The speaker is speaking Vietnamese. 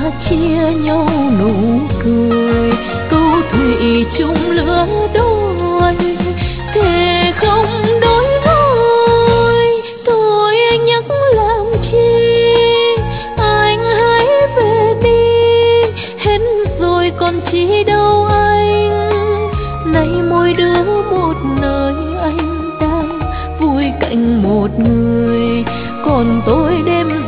chia nhau nụ cười, câu thủy chung lứa đôi, thề không đổi thôi. Thôi anh nhắc làm chi, anh hãy về đi, hết rồi còn chi đâu anh. Nay mỗi đứa một nơi, anh đang vui cạnh một người, còn tôi đêm